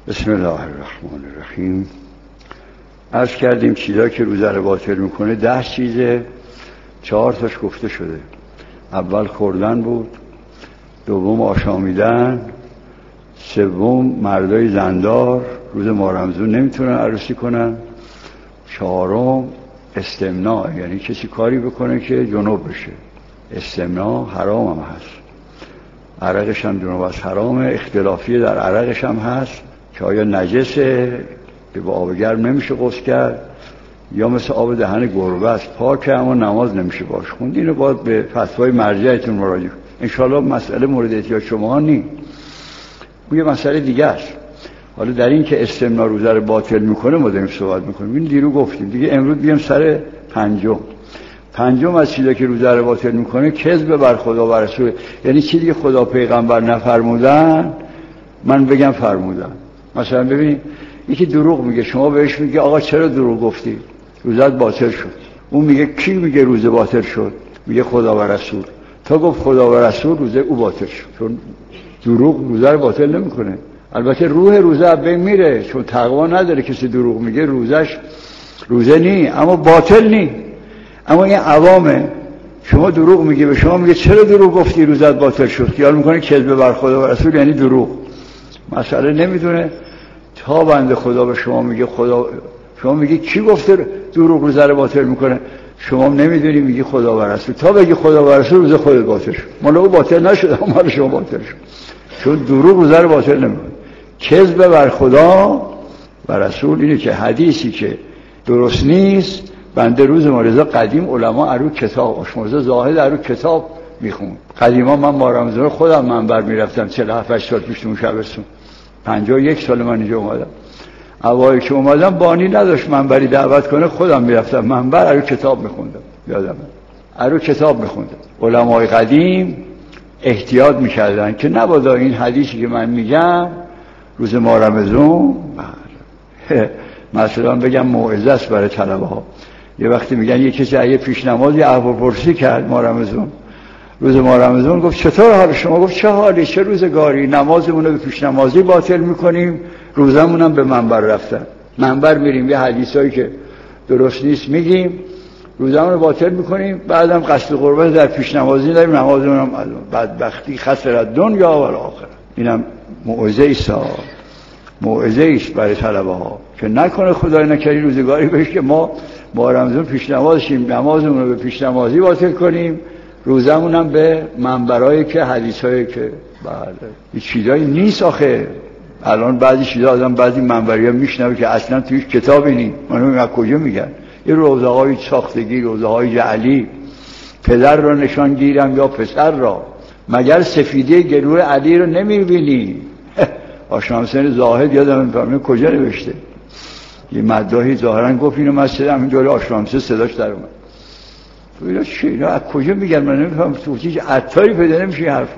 بسم الله الرحمن الرحیم. عرض کردیم چیزایی که روزه رو باطل میکنه 10 چیزه، 4 تاش گفته شده. اول خوردن بود، دوم آشامیدن، سوم مردای زندار روز ماه رمضان نمیتونن عروسی کنن، چهارم استمناء، یعنی کسی کاری بکنه که جنوب بشه. استمناء حرام هم هست، عرقش هم جنوب از حرامه، اختلافیه در عرقش هم هست که آیا نجسه که با آب گرم نمیشه غسل کرد یا مثل آب دهن گربه است پاکه اما نماز نمیشه باش خوند. اینو باید به فتوای مرجعتون مراجعه کنید. انشالله مسئله مورد احتیاج شما نیست، یه مسئله دیگه است. حالا در این که استمناء روزه رو باطل میکنه ما داریم صحبت میکنیم. این دیرو گفتیم دیگه. امروز بیام سر پنجم از چیزایی که روزه رو باطل میکنه کذب بر خدا و رسول، یعنی چیزی که خدا پیغمبر نفرمودن من بگم فرمودن. مثلا ببینید یکی دروغ میگه، شما بهش میگه آقا چرا دروغ گفتی؟ روزت باطل شد. اون میگه کی میگه روزه باطل شد؟ میگه خدا و رسول. تا گفت خدا و رسول روزه او باطل شد، چون دروغ روزه رو باطل نمیکنه. البته روح روزه از بین میره، چون تقوا نداره. کسی دروغ میگه روزش روزه نی، اما باطل نی. اما این عوامه، شما دروغ میگه، به شما میگه چرا دروغ گفتی روزت باطل شد، خیال میکنه کذب بر خدا و رسول یعنی دروغ. مسئله نمیدونه تا بنده خدا به شما میگه خدا، شما میگی کی گفته دروغ روزه رو باطل میکنه؟ شما نمیدونی، میگی خدا و رسول. تا بگی خدا و رسول روزه خودت باطل شد. مال او باطل نشد، اما مال شما باطل شد، چون دروغ روزه رو باطل نمیکنه. کذب بر خدا و رسول اینه که حدیثی که درست نیست، بنده روز مارزه قدیم علما ارو کتاب آشمرزه زاهد ارو کتاب میخوند. قدیما من ماه رمضان خودم منبر میرفتم 47 سال پیش اون شبستون، 51 سال من اینجا اومدم. اوایل که اومدم بانی نداشت منبری دعوت کنه، خودم میرفتم منبر ارو کتاب میخوندم. یادم ارو کتاب میخوندم. علمای قدیم احتیاط میکردن که نبادا این حدیثی که من میگم روز ماه رمضان مثلا بگم موعظه است برای طلبه ها. یه وقتی میگن یه کسی اگه پیش نماز یه احوالپرسی کرد ماه رمضان، روز ماه رمضان، گفت چطور حال شما؟ گفت چه حالی، چه روزگاری، نمازمون رو به پیش نمازی باطل میکنیم، روزمون هم به منبر رفتن. منبر میریم یه حدیثایی که درست نیست میگیم، روزمون رو باطل میکنیم، بعدم قصد قربت در پیش نمازی داریم، نمازمون هم بدبختی خسرت دنیا و آخرت. اینم موعظه است برای طلبه ها که نکنه خدای نکردی روزگاری بشه که ما رمضان پیش نماز شیم، نمازمون رو به پیش نمازی باطل کنیم، روزمون هم به منبرایی که حدیثایی که بله این چیزایی نیست. آخه الان بعضی چیزا آدم بعضی منبریا میشنوه که اصلا توش کتابی نیست. منو از کجا میگن؟ این روزه های ساختگی، روزه های جعلی، پدر را نشان گیرم یا پسر را، مگر سفیدی گلوی علی رو نمیبینی؟ آشنامسن زاهد یادم نمیاد کجا نوشته. یه مداحی ظاهرا گفت اینو مسجد همین جلوی آشنامسن صداش در اومد. اینا چی؟ اینا از کجا میگن؟ من نمیفهمم. تو هیچ عطاری پیدا نمیشه این حرفا.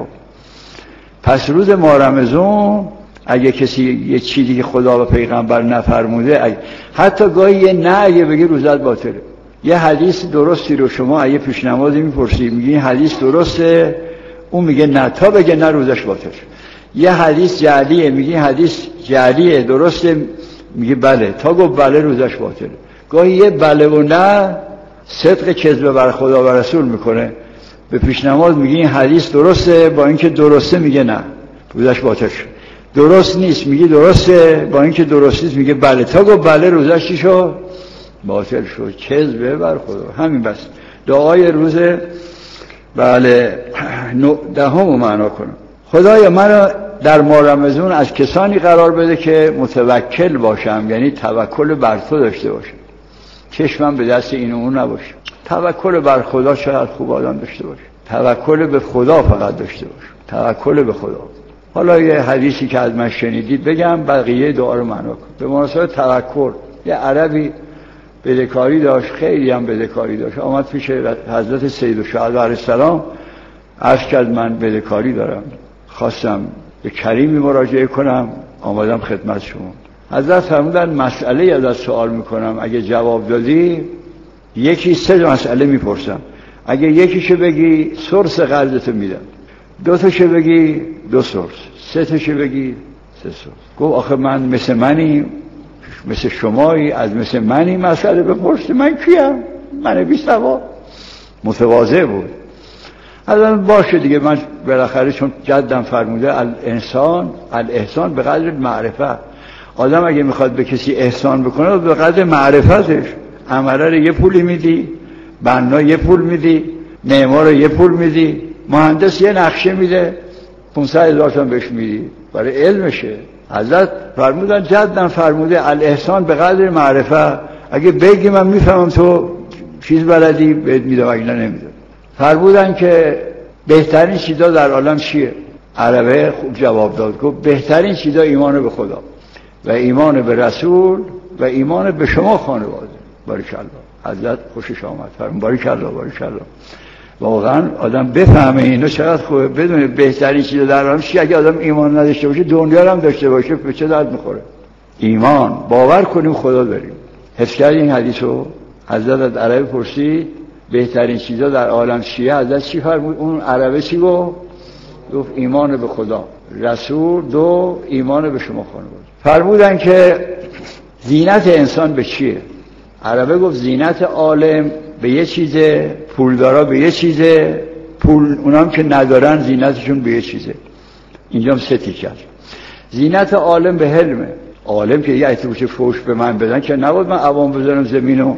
پس روز ماه رمضان اگه کسی یه چیزی که خدا و پیغمبر نفرموده، حتی گاهی یه نه اگه بگه روزت باطله. یه حدیث درستی رو شما اگه پیش نمازی میپرسی، میگی این حدیث درسته، اون میگه نه، تا بگه نه روزش باطل. یه حدیث جعلیه، میگی حدیث جعلیه درسته، میگه بله، تا گفت بله روزش باطله. گاهی یه بله و نه صدق کذب بر خدا و رسول میکنه. به پیش نماز میگه این حدیث درسته، با اینکه درسته میگه نه روزش باطل شد. درست نیست میگه درسته، با اینکه درست نیست میگه بله، تا گفت بله روزش چی شد؟ باطل شد. کذب بر خدا. همین بس. دعای روز بله 10 رو معنا کنم. خدایا منو در ماه رمضان از کسانی قرار بده که متوکل باشم، یعنی توکل بر تو داشته باشم، چشمم به دست این و اون نباشه. توکل بر خدا چقدر خوب آدم داشته باشه. توکل به خدا فقط داشته باشه. توکل به خدا. حالا یه حدیثی که از من شنیدید بگم، بقیه دعا رو معنا کن. به مناسبت توکل، یه عربی بدهکاری داشت، خیلی هم بدهکاری داشت. آمد پیش حضرت سید الشهدا علیه السلام، عرض کرد من بدهکاری دارم، خواستم به کریمی مراجعه کنم، آمدم خدمت شما. حضرت فرمودن مسئله ازت سوال میکنم، اگه جواب دادی یکی 3 مسئله میپرسم، اگه یکیشو بگی سرس قرضتو میدم، 2 تاشو بگی 2 سرس، 3 تاشو بگی 3 سال. گفت آخه من مثل شمایی، از مثل منی مسئله بپرسی، من کیم؟ من بی سواد. متواضع بود. الان باشه دیگه، من بالاخره چون جدم فرموده الاحسان به قدر معرفت. آدم اگه میخواد به کسی احسان بکنه به قدر معرفتش. عمله رو یه پولی میدی، بنا یه پول میدی، معمار رو یه پول میدی، مهندس یه نقشه میده 500,000 تومان بهش میدی برای علمشه. حضرت فرمودن، جدم فرموده الاحسان به قدر معرفت. اگه بگی من میفهمم تو چیز بلدی بهت میدم، اگه نمیدم. فرمودن که بهترین چیزا در عالم چیه؟ عربه خوب جواب داد، گفت بهترین چیزا ایمان به خدا و ایمان به رسول و ایمان به شما خانواده. باریکالله. حضرت خوشش آمد، فرمود باریکالله باریکالله. واقعا آدم بفهمه اینو چقدر خوبه، بدونه بهترین چیزا در عالم چیه. اگه آدم ایمان نداشته باشه دنیا هم داشته باشه به چه درد میخوره؟ ایمان، باور کنیم خدا داریم. حفظ کردی این حدیثو؟ حضرت از عربه پرسید بهترین چیزا در عالم چیه؟ حضرت چی فرمود؟ اون عربه چی گفت؟ گفت ایمان به خدا، رسول، 2 ایمان به شما خانواده. فرمودن که زینت انسان به چیه؟ عربه گفت زینت عالم به یه چیزه، پولدارا به یه چیزه، اونام که ندارن زینتشون به یه چیزه. اینجا هم 3 تیکه. زینت عالم به حلمه. عالم که یه اعتباش فوش به من بدن که نبود من عوام بزنم زمینو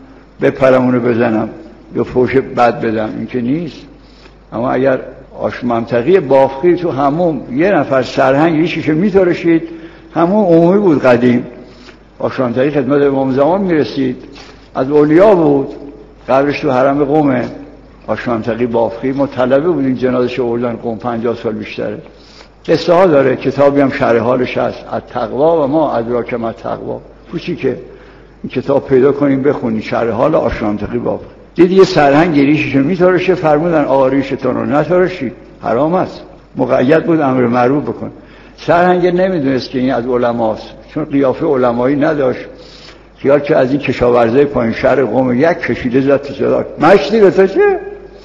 بپرمونو بزنم یا فوش بد بدم، این که نیست. اما اگر آشممتقی بافخی تو هموم یه نفر سرهنگ یه شیشه میتارشید، همون عمومی بود قدیم. آشممتقی خدمت امام زمان میرسید، از اولیا بود، قبرش تو حرم قومه. آشممتقی بافخی ما طلبه بودیم، جنازش آوردن قوم، 50 سال بیشتره. قصه ها داره، کتابی هم شرح حالش هست، التقوا و ما ادراک ما التقوا. پوچی که این کتاب پیدا کنیم بخونیم، شرح حال آشممتقی بافخی. دید یه سرهنگ ریششو میتارشه، فرمودن آقا ریشتون رو نتارشی، حرام است. مقید بود امر معروف بکن. سرهنگ نمیدونست که این از علماست، چون قیافه علمایی نداشت. خیال که از این کشاورزای پایین شهر قم یک کشیده زد تو صدا، مشتی به تو چه؟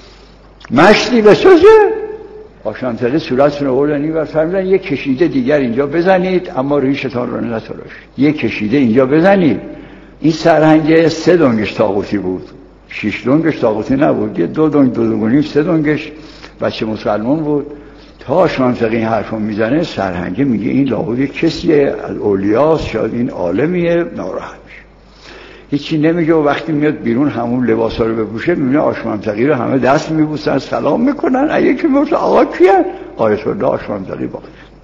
مشتی به تو چه؟ آشممتقی صورتشون رو آوردن اینور، فرمودن یک کشیده دیگر اینجا بزنید اما ریشتان رو نتارشید. یک کشیده اینجا بزنید. این سرهنگ 3 دنگش طاغوتی بود، 6 دنگش طاغوتی نبود، یه 2 دنگ 2 و نیم 3 دنگش بچه مسلمان بود. تا آشممتقی این حرفو میزنه، سرهنگ میگه این لابد کسیه از اولیاست، شاید این عالمیه، ناراحت میشه، هیچی نمیگه. و وقتی میاد بیرون همون لباسا رو بپوشه، میبینه آشممتقی رو همه دست میبوسن، سلام میکنن. اگه که میگه آقا کیه؟ آیت الله آشممتقی باشه.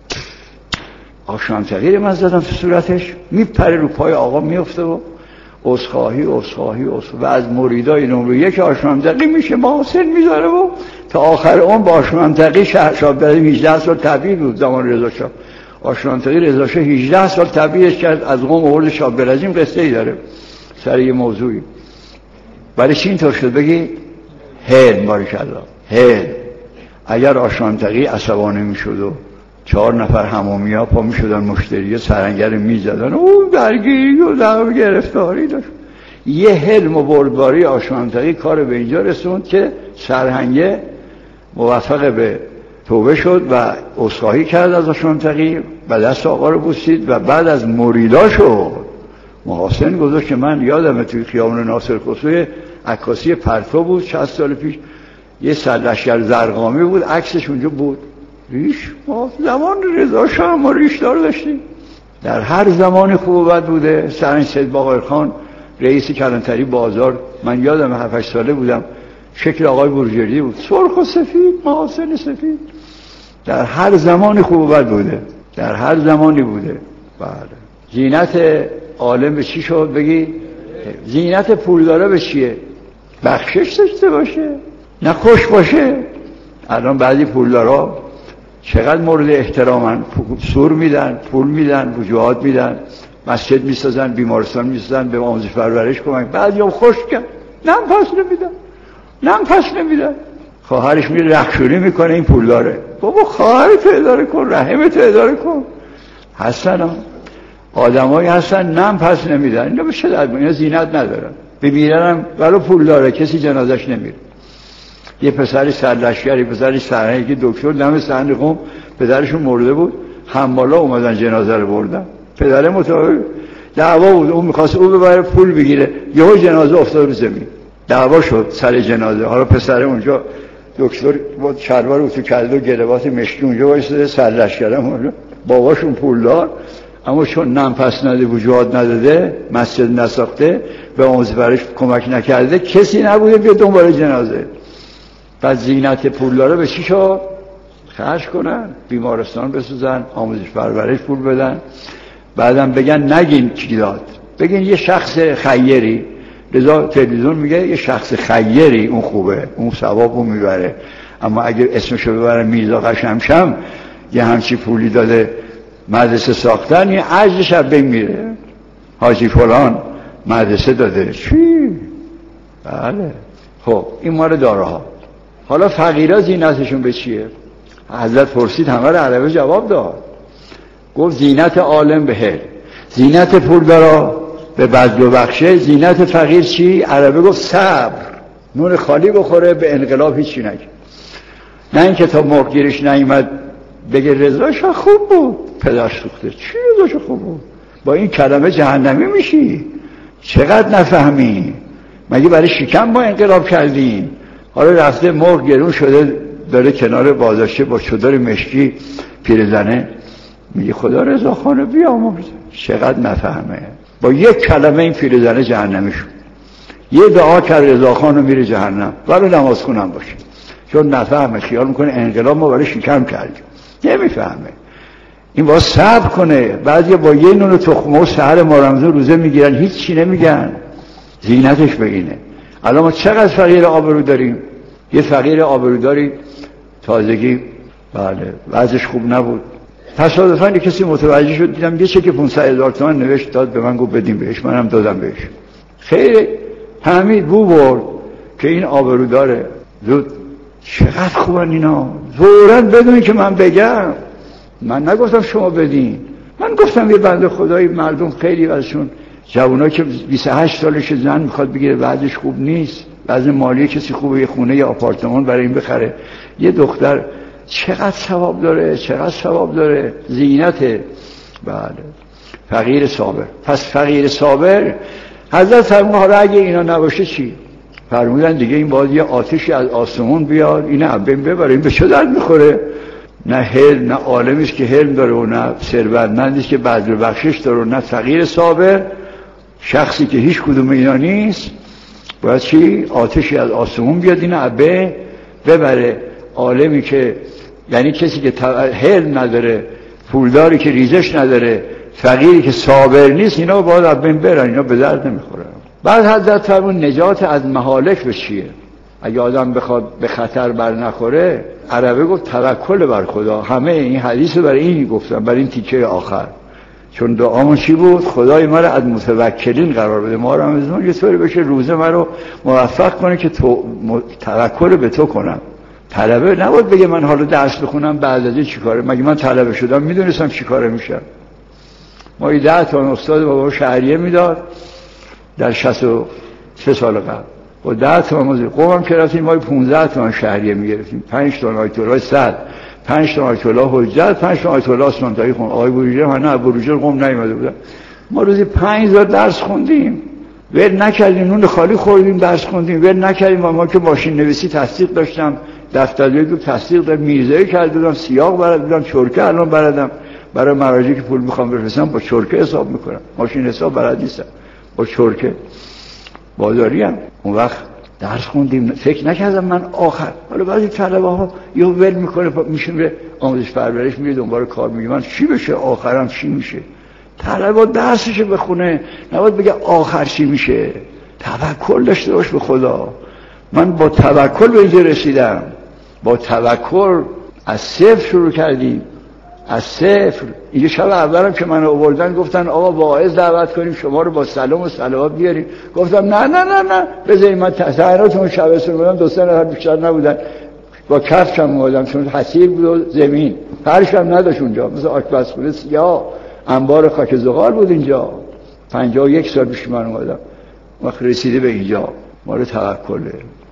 آشممتقی رو من زدم تو صورتش، میپره رو پای آقا میفته و عذرخواهی و از مریدای نمره 1 آشممتقی میشه، محاسن میذاره و تا آخر اون با آشممتقی شاب برای 18 سال تبعید بود. زمان رضا شاه آشممتقی رضا شاه 18 سال تبعیدش کرد، از قم آورد شاب برزیم. قصه ای داره سر یه موضوعی. برای چی اینطور شد بگی؟ حلم. باریکالله حلم. اگر آشممتقی عصبانی میشد و 4 نفر حمومیا پا میشدن مشتری سرهنگر میزدن، اون درگیری و دعوا گرفتاری داشت. یه حلم و بردباری آشممتقی کار به اینجا رسوند که سرهنگ موفق به توبه شد و عذرخواهی کرد از آشممتقی و دست آقا رو بوسید و بعد از مریداشو محاسن گذاشت که من یادمه توی خیابان ناصر خسرو عکاسی پرتو بود 60 سال پیش، یه سرلشکر زرقامی بود، عکسش اونجا بود. ریش ما زمان رضا شاه ما ریش دار داشتیم، در هر زمان خوب و بد بوده. سرهنگ سید باقرخان رئیس کلانتری بازار، من یادم 7-8 ساله بودم، شکل آقای بورجردی بود، سرخ و سفید، محاسن سفید. در هر زمان خوب و بد بوده، در هر زمانی بوده. بله. زینت عالم به چی شد بگی؟ زینت پولدارا به چیه؟ بخشش داشته باشه، نه خوش باشه. الان بعضی پولدارا چقدر مورد احترامن، سور میدن، پول میدن، وجوهات میدن، مسجد میسازن، بیمارستان میسازن، به آموزش پرورش کمک. بعضی هم خوش کن، نم پس نمیدن. خواهرش میره رخشوری میکنه، این پول داره. بابا خواهرت اداره کن، رحمت اداره کن. هستن آدمایی هستن نم پس نمیدن. اینا به چه درد؟ اینا زینت ندارن. بمیرنم ولو پول داره کسی جنازش نمیره. یه پسری سرلشکری، پسری سرهنگی دکتر دم صحن قم، پدرشون مرده بود، حمالا اومدن جنازه رو بردن. پدر متوفی دعوا بود، اون میخواست او ببره پول بگیره، یهو جنازه افتاد رو زمین، دعوا شد سر جنازه. حالا پسر اونجا دکتر با شلوار اتو کرده و گروات مشکی اونجا وایساده، سرلش کردم اونجا. باباشون پولدار، اما چون نم پس نده وجود نداده، مسجد نساخته، به آموزش کمک نکرده، کسی نبوده بیا دنبال جنازه. بعد زینت پولدارا به چی شد؟ خرج کنن، بیمارستان بسازن، آموزش پرورش پول بدن، بعدم بگن نگین چی داد، بگین یه شخص خیری. لذا تلویزیون میگه یه شخص خیری اون خوبه، اون ثوابو میبره. اما اگر اسمشو ببرن میرزا قشمشم یه همچی پولی داده مدرسه ساختن، یه عجزش از بین میره. حاجی فلان مدرسه داده چی؟ بله. خب این مال داراها. حالا فقیرا زینتشون به چیه؟ حضرت پرسید، همه رو عربه جواب داد. گفت زینت عالم به هل، زینت پولدارا به بذل و بخشه، زینت فقیر چی؟ عربه گفت صبر، نون خالی بخوره، به انقلاب هیچی نگه. نه اینکه تا مرغ گیرش نیامد بگه رضاش خوب بود، پدر سوخته. چی رضاش خوب بود؟ با این کلمه جهنمی میشی. چقدر نفهمی؟ مگه برای شکم ما انقلاب کردیم؟ حالا رفته مرغ گرون شده، داره کنار بازاشه با چادر مشکی پیرزنه میگه خدا رضاخانه بیامرزه. چقدر نفهمه؟ با یک کلمه این پیرزنه جهنمی شد. یه دعا کرد رضاخانه میره جهنم، ولی نماز خونم باشه. چون نفهمه، خیال میکنه انقلاب ما برای شکم کردیم. نمیفهمه. این باید صبر کنه. بعضی با یه نون تخمه و سحر ما رمضان روزه میگیرن، هیچ چی نمیگن، زینتش بگینه. الان ما چقدر فقیر آبرو داریم. یه فقیر آبرو داری تازگی، بله وضعش خوب نبود، تصادفاً یه کسی متوجه شد، دیدم یه چک 500,000 تومان نوشت داد به من، گفت بدیم بهش، منم دادم بهش. خیلی حمید بو برد که این آبرو داره. زود چقدر خوبن اینا، فوراً بدون که من بگم. من نگفتم شما بدین، من گفتم یه بنده خدایی مردم خیلی ازشون جوونا که 28 سالش زن میخواد بگیره، بعدش خوب نیست، وضع مالی کسی خوبه، یه خونه یا آپارتمان برای این بخره، یه دختر چقدر ثواب داره، چقدر ثواب داره. زینته. بله. فقیر صابر. پس فقیر صابر حضرت فرمودن حالا اگه اینا نباشه چی؟ فرمودن دیگه این باید یه آتشی از آسمون بیاد، اینه عبیم ببره. این به چه درد میخوره؟ نه حلم، نه عالمیست که حلم داره و نه ثروتمندیست که بذل و بخشش داره و نه فقیر صابر. شخصی که هیچ کدوم اینا نیست باید چی؟ آتشی از آسمون بیاد این عبه ببره. عالمی که یعنی کسی که حلم نداره، پولداری که ریزش نداره، فقیری که صابر نیست، اینا باید از بین برن، اینا به درد نمیخورن. بعد حضرت فرمود نجات از مهالک به چیه؟ اگه آدم بخواد به خطر بر نخوره، عربه گفت توکل بر خدا. همه این حدیث رو برای این گفتم، برای این تیکه آخر. چون دعامون چی بود؟ خدای ما رو از متوکلین قرار بده، ما رو هم یه طوری بشه روزه ما رو موفق کنه که توکل به تو کنم. طلبه نباید بگه من حالا درس بخونم بعد از این چیکاره. مگه من طلبه شدم میدونستم چیکاره میشم؟ ما 10 تا استاد بابا شهریه میداد در 63 سال قبل، با 10 تا موزه قوم که رفتیم ما 15 تا شهریه میگرفتیم، 5 تا آیت الله 100، 5 تا آیت الله حجت، 5 تا آیت الله سنتایی خون. آقای بروجر من نه بروجر قوم نیومده بودن. ما روزی 5 تا درس خوندیم، ول نکردیم، نون خالی خوردیم، درس خوندیم، ول نکردیم. ما که ماشین نویسی تصدیق داشتم، دفترچه رو تصدیق دادم، میرزایی کرده بودم، سیاق بلد بودم، چرکه الان بلدم. برای مراجعی که پول میخوام بفرستم با چرکه حساب میکنم، ماشین حساب بلد نیستم، با چرکه بازاریم. اون وقت درس خوندیم، فکر نکردم من آخر. حالا بعضی طلبه ها یه ول میکنه میشه میره آموزش پرورش، میره دنبال کار، میگه من چی بشه آخرم چی میشه. طلبه درسش بخونه، نباید بگه آخر چی میشه. توکل داشته باش به خدا. من با توکل به اینجا رسیدم، با توکل از صفر شروع کردیم، از صفر. اینجا شب اولم که من آوردن گفتن آقا واعظ دعوت کنیم شما رو با سلام و صلوات بیاریم. گفتم نه نه نه نه بذارید من تظاهراتون شبستون بودم، 2 نفر بیشتر نبودن، با کفشم اومدم چون حصیر بود و زمین، فرشم نداشت اونجا، مثل آشپزخونه سیاه، انبار خاک زغال بود اینجا. 51 سال پیش من اومدم، وقت رسیده به اینجا. ما رو توکله.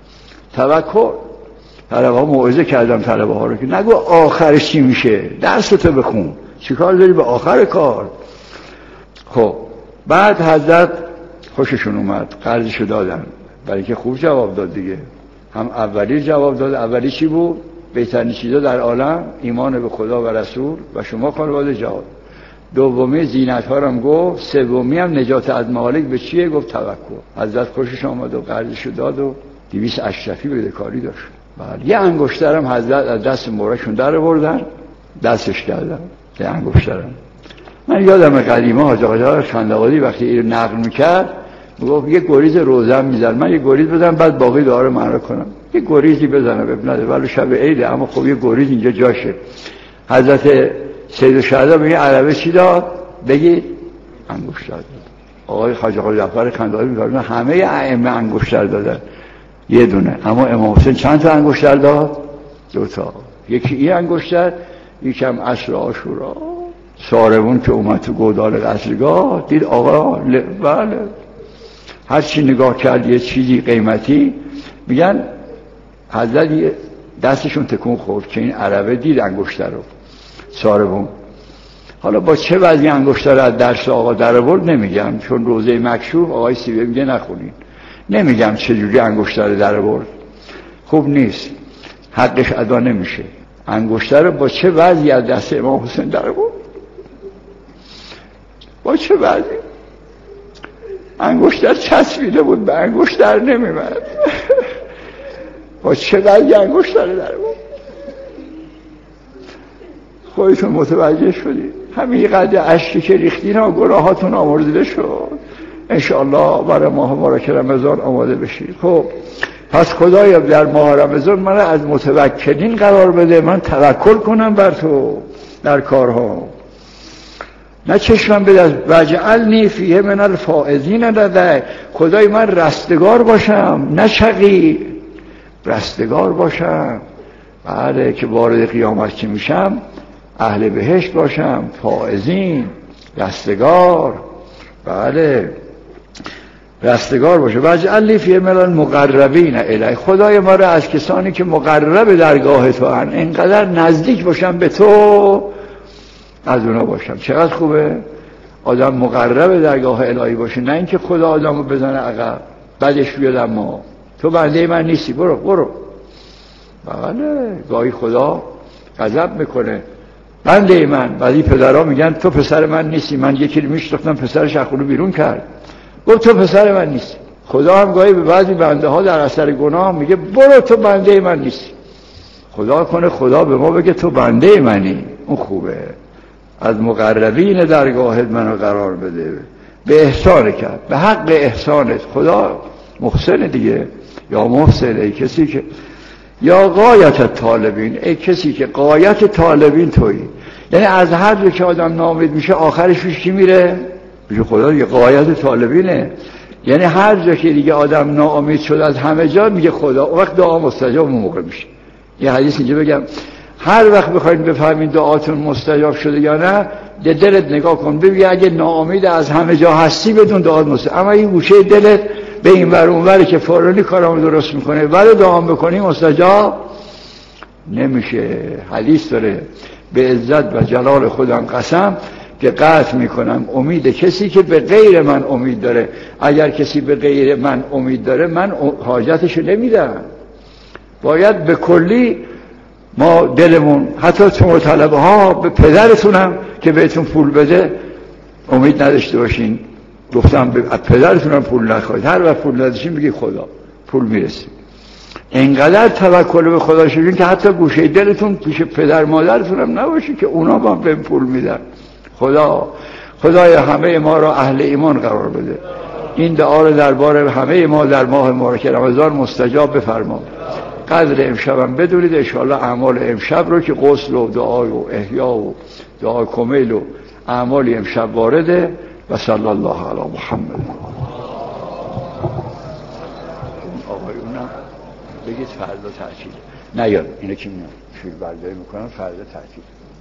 توکل. طلبه ها موعظه کردم طلبه ها رو که نگو آخرش چی میشه، درس تو بخون، چیکار داری به آخر کار؟ خب بعد حضرت خوششون اومد، قرضشو دادن، برای که خوب جواب داد دیگه. هم اولی جواب داد. اولی چی بود؟ بهترین چیزا در عالم ایمان به خدا و رسول و شما خانواده جهاد. دومی زینت ها رو هم گفت. سومی هم نجات از مهالک به چیه؟ گفت توکل. حضرت خوشش آمد و قرضشو داد و 200 اشرفی بدهکاری داشت. بعد یه انگشترم حضرت از دست مبارکشون در آوردن، دستش کردن. یه انگشترم من یادم قدیما حاج آقا خندوادی وقتی اینو نقل میکرد میگفت یه گریز روزن میزنم، من یه گریز بزنم بعد باقی دعا رو معنا کنم. یه گریزی بزنم اب نده، ولی شب عیده، اما خب یه گریز اینجا جاشه. حضرت سید الشهدا میگه عربه چی داد؟ بگید انگشتر داد. آقای حاج آقا جعفر خندوادی میگه همه ائمه انگشتر دادن یه دونه، اما امام حسین چند تا انگشتر داد؟ 2 تا. یکی این انگشتر، یکم عصر عاشورا. ساربون که اومد تو گودال قصرگاه دید آقا بله هر چی نگاه کرد یه چیزی قیمتی، میگن حضرت دستشون تکون خورد که این عربه دید انگشتر رو. ساربون حالا با چه وضعی انگشتر از درس آقا در آورد نمیگم، چون روزه مکشوف آقای سیبه میگه نخونین، نمیگم چجوری انگشتر در آورد، خوب نیست، حقش ادا نمیشه. انگشتر با چه وضعی از دست امام حسین در آورد؟ با چه وضعی؟ انگشتر چسبیده بود به انگشتر نمیمد. با چه وضعی انگشتر در آورد؟ خودتون متوجه شدید. همین قدر اشکی که ریختین و گناهاتون آمرزیده شد، انشاءالله برای ماه مبارک رمضان آماده بشید. خب پس خدایا در ماه رمضان من از متوکلین قرار بده، من توکل کنم بر تو در کارها، نه چشمم به دست. وجعلنی فیه من الفائزین لدیک، خدای من رستگار باشم نه شقی، رستگار باشم. بله که وارد قیامت که میشم اهل بهشت باشم، فائزین، رستگار. بله رستگار باشه. وجعلنی فیه من المقربین الیک، خدای ما را از کسانی که مقرب درگاه تو هن، اینقدر نزدیک باشم به تو، از اونا باشم. چقدر خوبه آدم مقرب درگاه الهی باشه، نه اینکه خدا آدمو بزنه عقب بعدش بیاد اما تو بنده من نیستی برو برو. بله گاهی خدا غضب میکنه، بنده من، بعدی پدرها میگن تو پسر من نیستی. من یکی رو میشناختم پسرش از خونه بیرون کرد، گفت تو پسر من نیستی. خدا هم گاهی به بعضی بنده ها در اثر گناه میگه برو تو بنده من نیستی. خدا کنه خدا به ما بگه تو بنده منی، اون خوبه. از مقربین درگاهت منو قرار بده، به احسان کرد، به حق احسانت. خدا محسن دیگه، یا محسن ای کسی که، یا غایت طالبین ای کسی که غایت طالبین تویی. یعنی از هر جا که آدم ناامید میشه آخرش پیش کی میره؟ پیش خدا دیگه، غایت طالبینه. یعنی هر جا که دیگه آدم ناامید شد از همه جا میگه خدا، وقت دعا مستجاب اون موقع میشه. یه حدیث اینجا بگم، هر وقت بخواید بفهمید دعاتون مستجاب شده یا نه، دلت نگاه کن ببین اگه ناامید از همه جا هستی بدون دعات مستجاب، اما این گوشه دلت به این ور اون ور که فلانی کارامو درست میکنه ولی دعا بکنی مستجاب نمیشه. حدیث داره به عزت و جلال خودم قسم که قطع میکنم امید کسی که به غیر من امید داره. اگر کسی به غیر من امید داره من حاجتشو نمیدم. باید به کلی ما دلمون، حتی شما طلبه ها به پدرتونم که بهتون پول بده امید نداشته باشین. گفتم به پدرتونم پول نخواهید، هر وقت پول نداشتین بگید خدا پول میرسید. اینقدر توکل به خدا شدین که حتی گوشه دلتون پیش پدر مادرتونم نباشه که اونا با به پول میدن. خدای همه ما را اهل ایمان قرار بده. این دعا رو درباره همه ما در ماه مبارک رمضان مستجاب بفرما. قدر امشبم بدونید انشاءالله اعمال امشب رو که غسل و دعا و احیا و دعا کمیل و اعمالی امشب وارده. و صلی الله علی محمد. آقایونم بگید فردا تعطیل نیاد، اینه که شیر برداری میکنن فردا تعطیل.